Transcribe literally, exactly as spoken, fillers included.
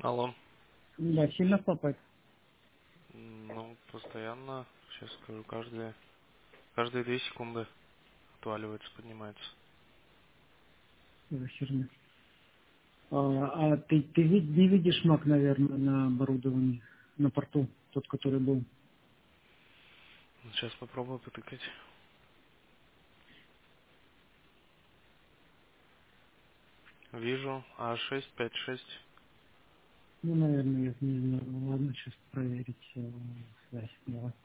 Алло. Да, сильно хлопает. М, Ну, постоянно, сейчас скажу, каждые, каждые две секунды отваливается, поднимается. За херня. А, а ты, ты ви- не видишь маг, наверное, на оборудовании, на порту, тот, который был. Сейчас попробую потыкать. Вижу а шесть пять шесть. Ну, наверное, я не знаю. Ну, ладно, сейчас проверить э, связь. Давай.